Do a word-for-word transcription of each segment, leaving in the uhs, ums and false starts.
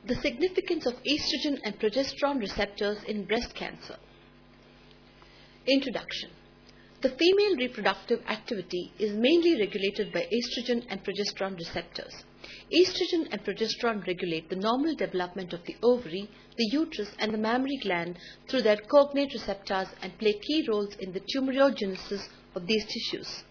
The significance of estrogen and progesterone receptors in breast cancer. Introduction. The female reproductive activity is mainly regulated by estrogen and progesterone receptors. Estrogen and progesterone regulate the normal development of the ovary, the uterus, and the mammary gland through their cognate receptors and play key roles in the tumorigenesis of these tissues.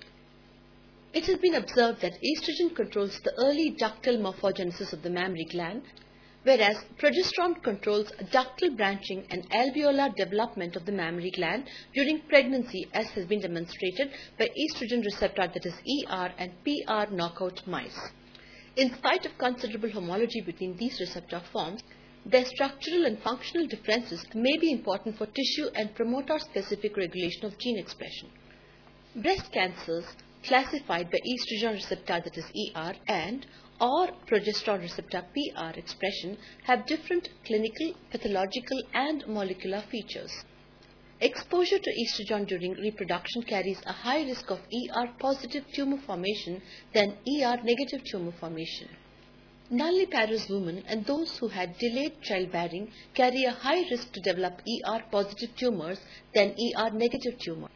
It has been observed that estrogen controls the early ductal morphogenesis of the mammary gland, whereas progesterone controls ductal branching and alveolar development of the mammary gland during pregnancy, as has been demonstrated by estrogen receptor, that is E R and P R knockout mice. In spite of considerable homology between these receptor forms, their structural and functional differences may be important for tissue and promoter-specific regulation of gene expression. Breast cancers classified by estrogen receptor, that is E R, and or progesterone receptor P R expression have different clinical, pathological, and molecular features. Exposure to estrogen during reproduction carries a high risk of E R positive tumor formation than E R negative tumor formation. Nulliparous women and those who had delayed childbearing carry a high risk to develop E R positive tumors than E R negative tumors.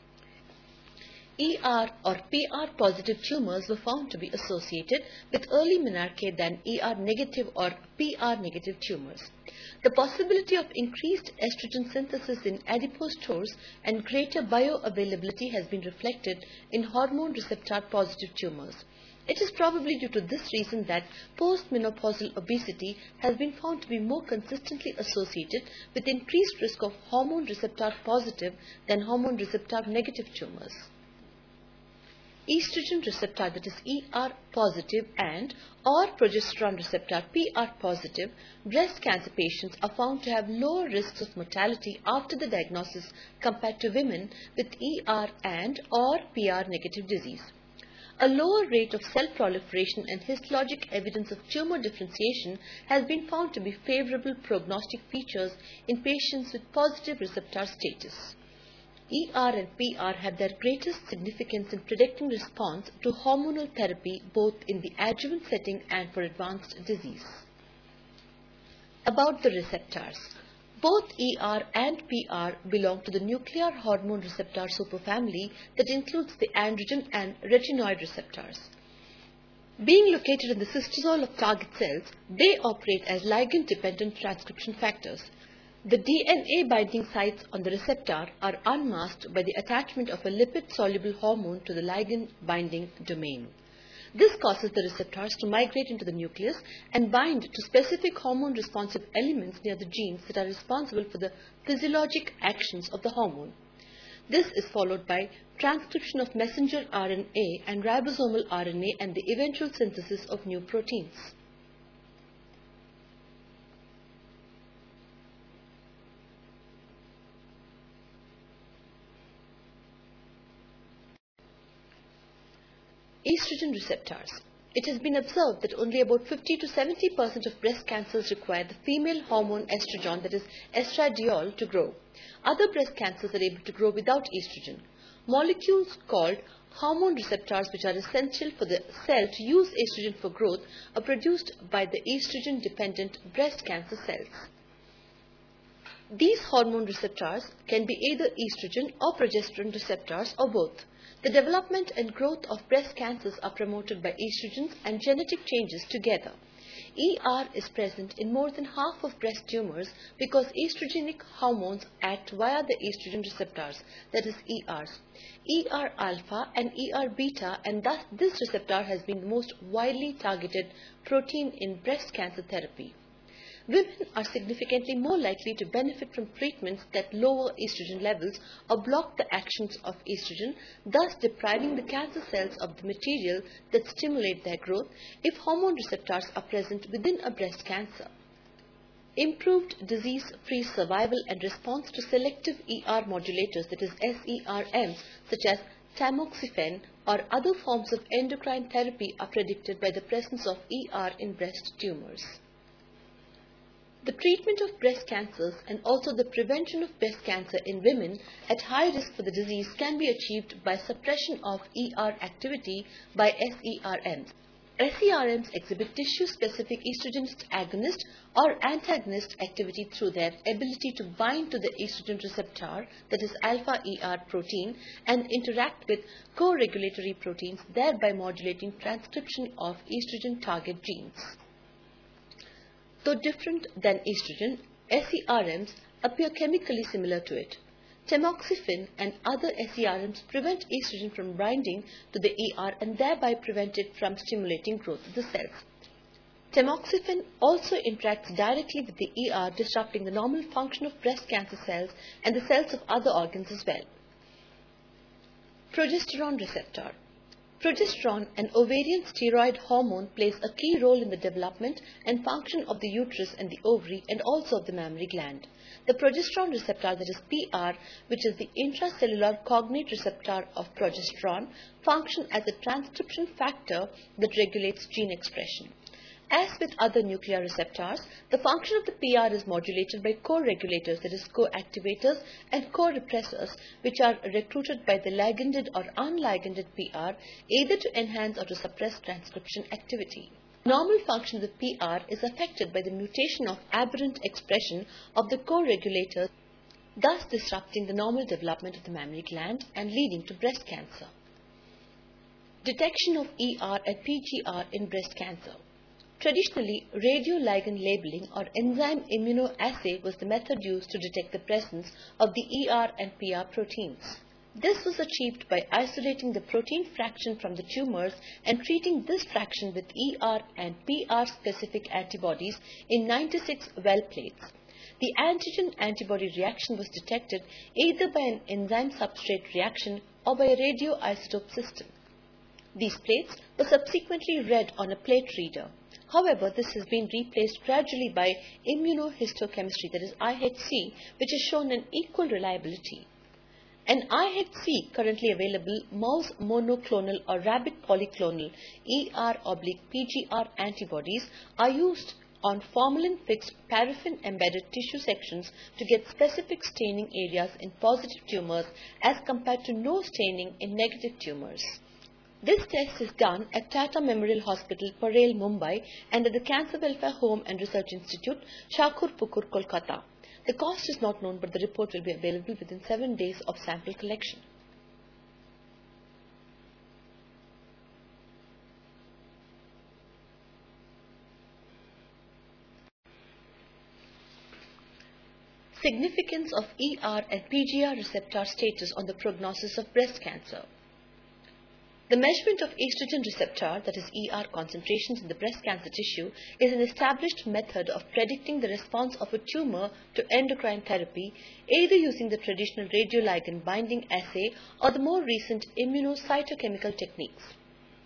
E R or P R positive tumors were found to be associated with early menarche than E R negative or P R negative tumors. The possibility of increased estrogen synthesis in adipose stores and greater bioavailability has been reflected in hormone receptor positive tumors. It is probably due to this reason that postmenopausal obesity has been found to be more consistently associated with increased risk of hormone receptor positive than hormone receptor negative tumors. Estrogen receptor, that is E R positive, and or progesterone receptor P R positive breast cancer patients are found to have lower risks of mortality after the diagnosis compared to women with E R and or P R negative disease. A lower rate of cell proliferation and histologic evidence of tumor differentiation has been found to be favorable prognostic features in patients with positive receptor status. E R and P R have their greatest significance in predicting response to hormonal therapy both in the adjuvant setting and for advanced disease. About the receptors. Both E R and P R belong to the nuclear hormone receptor superfamily that includes the androgen and retinoid receptors. Being located in the cystosol of target cells, they operate as ligand-dependent transcription factors. The D N A binding sites on the receptor are unmasked by the attachment of a lipid-soluble hormone to the ligand binding domain. This causes the receptors to migrate into the nucleus and bind to specific hormone-responsive elements near the genes that are responsible for the physiologic actions of the hormone. This is followed by transcription of messenger R N A and ribosomal R N A and the eventual synthesis of new proteins. Estrogen receptors. It has been observed that only about fifty to seventy percent of breast cancers require the female hormone estrogen, that is estradiol, to grow. Other breast cancers are able to grow without estrogen. Molecules called hormone receptors, which are essential for the cell to use estrogen for growth, are produced by the estrogen-dependent breast cancer cells. These hormone receptors can be either estrogen or progesterone receptors or both. The development and growth of breast cancers are promoted by estrogens and genetic changes together. E R is present in more than half of breast tumors because estrogenic hormones act via the estrogen receptors, that is E Rs, E R alpha and E R beta, and thus this receptor has been the most widely targeted protein in breast cancer therapy. Women are significantly more likely to benefit from treatments that lower estrogen levels or block the actions of estrogen, thus depriving the cancer cells of the material that stimulate their growth if hormone receptors are present within a breast cancer. Improved disease-free survival and response to selective E R modulators, that is S E R Ms, such as tamoxifen or other forms of endocrine therapy, are predicted by the presence of E R in breast tumors. The treatment of breast cancers and also the prevention of breast cancer in women at high risk for the disease can be achieved by suppression of E R activity by S E R Ms. S E R Ms exhibit tissue-specific estrogen agonist or antagonist activity through their ability to bind to the estrogen receptor, that is alpha E R protein, and interact with co-regulatory proteins, thereby modulating transcription of estrogen target genes. Though different than estrogen, S E R Ms appear chemically similar to it. Tamoxifen and other S E R Ms prevent estrogen from binding to the E R and thereby prevent it from stimulating growth of the cells. Tamoxifen also interacts directly with the E R, disrupting the normal function of breast cancer cells and the cells of other organs as well. Progesterone receptor. Progesterone, an ovarian steroid hormone, plays a key role in the development and function of the uterus and the ovary and also of the mammary gland. The progesterone receptor, that is P R, which is the intracellular cognate receptor of progesterone, functions as a transcription factor that regulates gene expression. As with other nuclear receptors, the function of the P R is modulated by co-regulators, that is co-activators, and co-repressors, which are recruited by the liganded or unliganded P R, either to enhance or to suppress transcription activity. Normal function of the P R is affected by the mutation of aberrant expression of the co-regulators, thus disrupting the normal development of the mammary gland and leading to breast cancer. Detection of E R and P G R in breast cancer. Traditionally, radioligand labeling or enzyme immunoassay was the method used to detect the presence of the E R and P R proteins. This was achieved by isolating the protein fraction from the tumors and treating this fraction with E R and P R specific antibodies in ninety-six well plates. The antigen-antibody reaction was detected either by an enzyme-substrate reaction or by a radioisotope system. These plates were subsequently read on a plate reader. However, this has been replaced gradually by immunohistochemistry, that is I H C, which has shown an equal reliability. An I H C currently available mouse monoclonal or rabbit polyclonal E R oblique P G R antibodies are used on formalin-fixed paraffin-embedded tissue sections to get specific staining areas in positive tumors as compared to no staining in negative tumors. This test is done at Tata Memorial Hospital, Parel, Mumbai, and at the Cancer Welfare Home and Research Institute, Shakurpukur, Kolkata. The cost is not known, but the report will be available within seven days of sample collection. Significance of E R and P G R receptor status on the prognosis of breast cancer. The measurement of estrogen receptor, that is E R concentrations in the breast cancer tissue, is an established method of predicting the response of a tumor to endocrine therapy, either using the traditional radioligand binding assay or the more recent immunocytochemical techniques.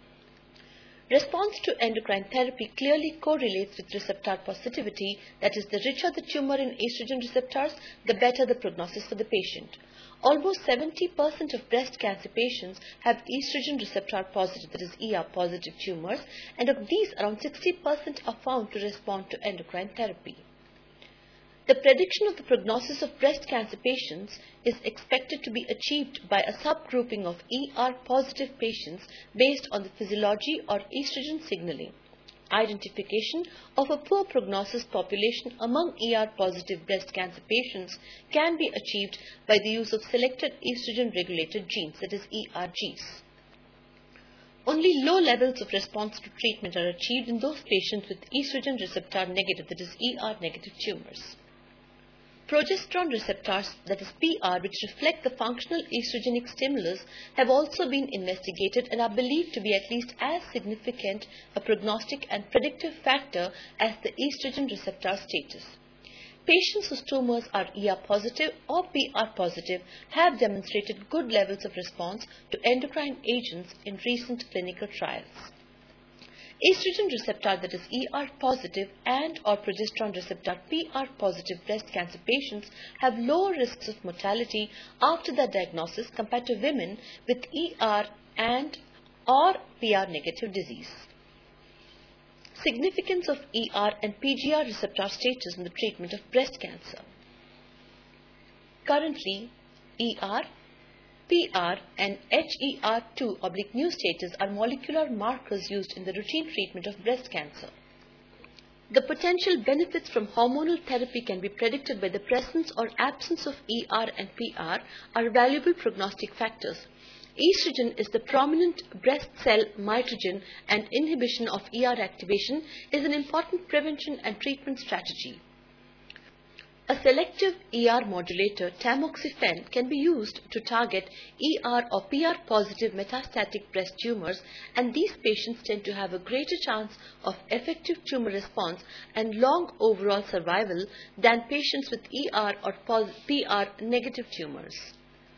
Response to endocrine therapy clearly correlates with receptor positivity, that is, the richer the tumor in estrogen receptors, the better the prognosis for the patient. Almost seventy percent of breast cancer patients have estrogen receptor positive, that is E R positive tumors, and of these around sixty percent are found to respond to endocrine therapy. The prediction of the prognosis of breast cancer patients is expected to be achieved by a subgrouping of E R positive patients based on the physiology or estrogen signaling. Identification of a poor prognosis population among E R positive breast cancer patients can be achieved by the use of selected estrogen regulated genes, that is E R Gs. Only low levels of response to treatment are achieved in those patients with estrogen receptor negative, that is E R negative tumors. Progesterone receptors, that is P R, which reflect the functional estrogenic stimulus, have also been investigated and are believed to be at least as significant a prognostic and predictive factor as the estrogen receptor status. Patients whose tumors are E R positive or P R positive have demonstrated good levels of response to endocrine agents in recent clinical trials. Estrogen receptor, that is E R positive, and or progesterone receptor P R positive breast cancer patients have lower risks of mortality after their diagnosis compared to women with E R and or P R negative disease. Significance of E R and P G R receptor status in the treatment of breast cancer. Currently, E R P R, and H E R two oblique new status are molecular markers used in the routine treatment of breast cancer. The potential benefits from hormonal therapy can be predicted by the presence or absence of E R and P R are valuable prognostic factors. Estrogen is the prominent breast cell mitogen, and inhibition of E R activation is an important prevention and treatment strategy. A selective E R modulator, tamoxifen, can be used to target E R or P R positive metastatic breast tumors, and these patients tend to have a greater chance of effective tumor response and long overall survival than patients with E R or P R negative tumors.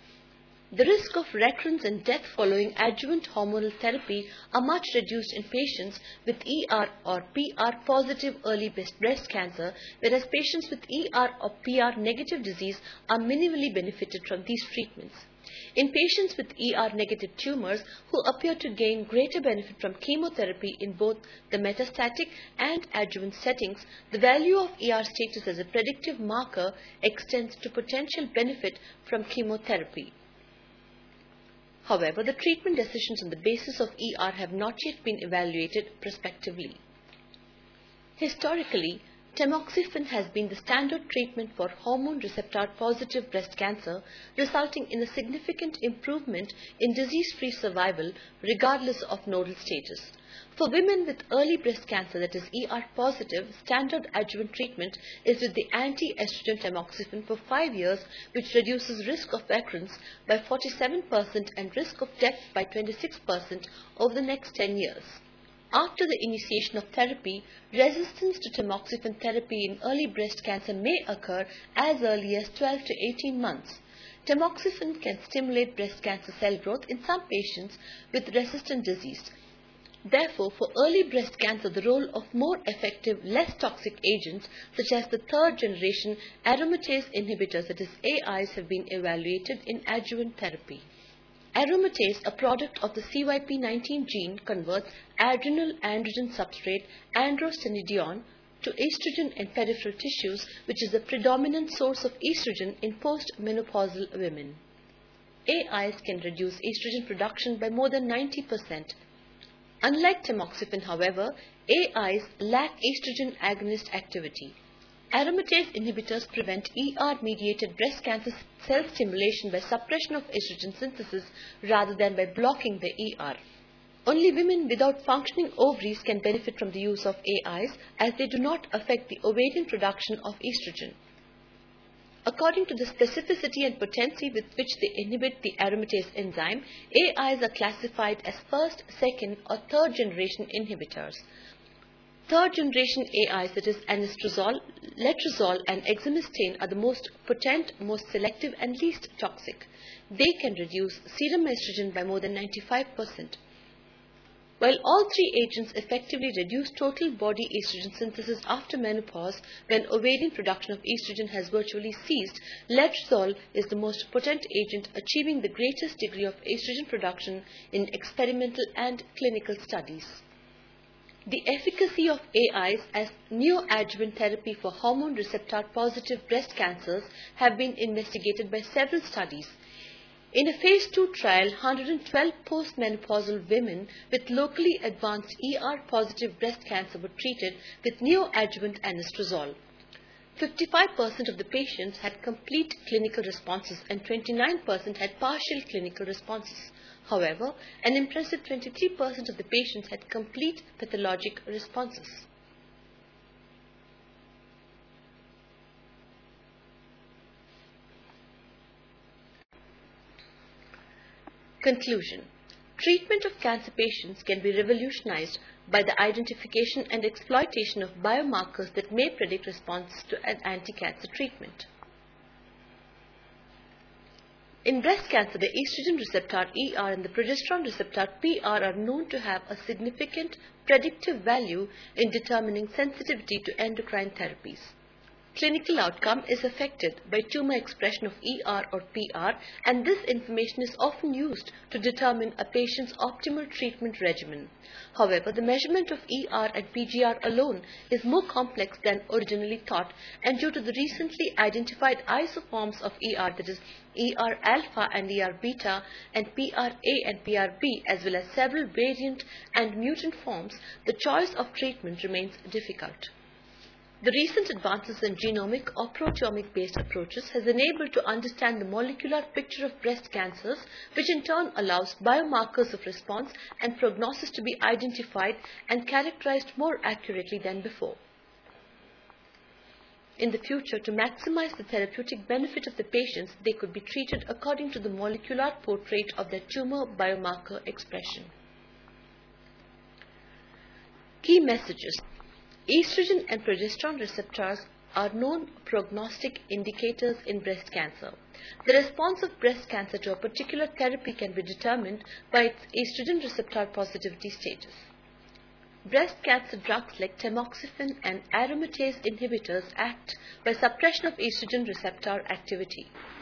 The risk of recurrence and death following adjuvant hormonal therapy are much reduced in patients with E R or P R positive early breast cancer, whereas patients with E R or P R negative disease are minimally benefited from these treatments. In patients with E R negative tumors who appear to gain greater benefit from chemotherapy in both the metastatic and adjuvant settings, the value of E R status as a predictive marker extends to potential benefit from chemotherapy. However, the treatment decisions on the basis of E R have not yet been evaluated prospectively. Historically, tamoxifen has been the standard treatment for hormone receptor positive breast cancer, resulting in a significant improvement in disease-free survival regardless of nodal status. For women with early breast cancer, that is E R positive, standard adjuvant treatment is with the anti-estrogen tamoxifen for five years, which reduces risk of recurrence by forty-seven percent and risk of death by twenty-six percent over the next ten years. After the initiation of therapy, resistance to tamoxifen therapy in early breast cancer may occur as early as twelve to eighteen months. Tamoxifen can stimulate breast cancer cell growth in some patients with resistant disease. Therefore, for early breast cancer, the role of more effective, less toxic agents such as the third-generation aromatase inhibitors, that is A Is, have been evaluated in adjuvant therapy. Aromatase, a product of the C Y P nineteen gene, converts adrenal androgen substrate androstenedione to estrogen in peripheral tissues, which is the predominant source of estrogen in postmenopausal women. A Is can reduce estrogen production by more than ninety percent. Unlike tamoxifen, however, A Is lack estrogen agonist activity. Aromatase inhibitors prevent E R-mediated breast cancer cell stimulation by suppression of estrogen synthesis rather than by blocking the E R. Only women without functioning ovaries can benefit from the use of A Is, as they do not affect the ovarian production of estrogen. According to the specificity and potency with which they inhibit the aromatase enzyme, A Is are classified as first, second, or third generation inhibitors. Third generation A Is, that is anastrozole, letrozole, and exemestane, are the most potent, most selective, and least toxic. They can reduce serum estrogen by more than ninety-five percent. While all three agents effectively reduce total body estrogen synthesis after menopause, when ovarian production of estrogen has virtually ceased, letrozole is the most potent agent, achieving the greatest degree of estrogen production in experimental and clinical studies. The efficacy of A Is as neoadjuvant therapy for hormone receptor positive breast cancers have been investigated by several studies. In a phase two trial, one hundred twelve postmenopausal women with locally advanced E R positive breast cancer were treated with neoadjuvant anastrozole. fifty-five percent of the patients had complete clinical responses and twenty-nine percent had partial clinical responses. However, an impressive twenty-three percent of the patients had complete pathologic responses. Conclusion. Treatment of cancer patients can be revolutionized by the identification and exploitation of biomarkers that may predict response to an anti-cancer treatment. In breast cancer, the estrogen receptor E R and the progesterone receptor P R are known to have a significant predictive value in determining sensitivity to endocrine therapies. clinical outcome is affected by tumor expression of E R or P R, and this information is often used to determine a patient's optimal treatment regimen. However, the measurement of E R and P G R alone is more complex than originally thought, and due to the recently identified isoforms of E R, that is E R alpha and E R beta, and P R A and P R B, as well as several variant and mutant forms, the choice of treatment remains difficult. The recent advances in genomic or proteomic-based approaches has enabled to understand the molecular picture of breast cancers, which in turn allows biomarkers of response and prognosis to be identified and characterized more accurately than before. In the future, to maximize the therapeutic benefit of the patients, they could be treated according to the molecular portrait of their tumor biomarker expression. Key messages. Estrogen and progesterone receptors are known prognostic indicators in breast cancer. The response of breast cancer to a particular therapy can be determined by its estrogen receptor positivity status. Breast cancer drugs like tamoxifen and aromatase inhibitors act by suppression of estrogen receptor activity.